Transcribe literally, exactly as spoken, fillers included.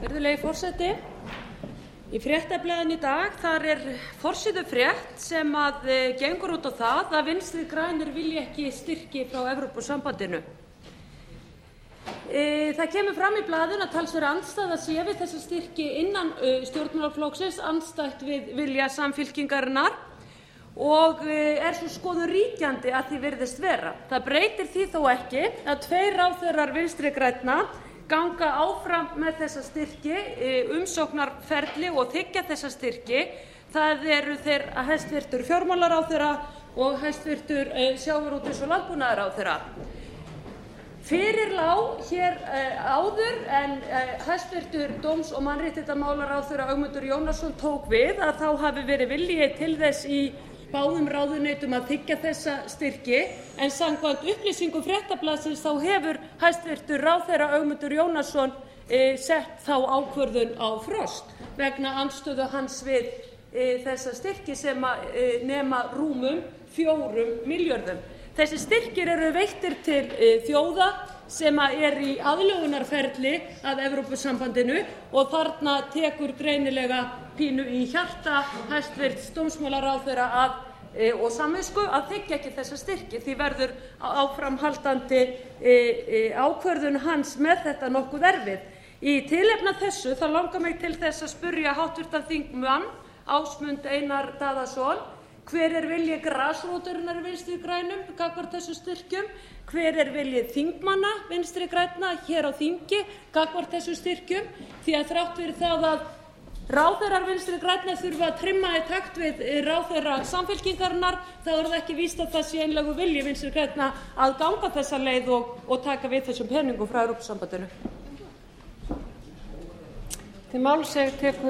Virðulegi forseti. Í Fréttablaðinu í dag þar er forsíðufrétt sem að gengur út á það að Vinstri grænir vilji ekki styrki frá Evrópusambandinu. Það kemur fram í blaðinu að talsverð andstaða sé við þessa styrki innan stjórnmálaflokksins, andstætt við vilja Samfylkingarinnar og er svo skoðun ríkjandi að því virðist vera. Það breytir því þó ekki að tveir ráðherrar Vinstri grænna ganga áfram með þessa styrki, umsóknarferli og þiggja þessa styrki. Það eru þeir hæstvirtur fjármálaráðherra og hæstvirtur sjávarútvegs- og landbúnaðarráðherra. Fyrir lá hér áður en hæstvirtur dóms- og mannréttindamálaráðherra Ögmundur Jónasson tók við að þá hafi verið vilji til þess í báðum ráðuneytum að þiggja þessa styrki, en samkvæmt upplýsingum Fréttablaðsins þá hefur hæstvirtur ráðherra Ögmundur Jónasson e, sett þá ákvörðun á frost vegna andstöðu hans við e, þessa styrki sem að, e, nema rúmum fjórum milljörðum. Þessi styrkir eru veittir til e, þjóða sem er í aðlögunarferli að Evrópusambandinu og þarna tekur greinilega pínu í hjarta hæstvirts dómsmálaráðherra að, e, og samvisku að þiggja ekki þessa styrki. Því verður áframhaldandi e, e, ákvörðun hans með þetta nokkuð erfið. Í tilefni af þessu þá langar mig til þess að spyrja háttvirtan þingmann Ásmund Einar Daðason: hver er vilji grasrótarinnar í Vinstri grænum gagnvart þessum styrkjum? Hver er vilji þingmanna Vinstri grænna hér á þingi gagnvart þessum styrkjum? Því að þrátt fyrir það að ráðherrar Vinstri grænna þurfa að trimma í takt við ráðherra Samfylkingarinnar, þá er það ekki víst að það sé einlægur vilji Vinstri grænna að ganga þessa leið og, og taka við þessum peningum frá Evrópusambandinu. Til máls tekur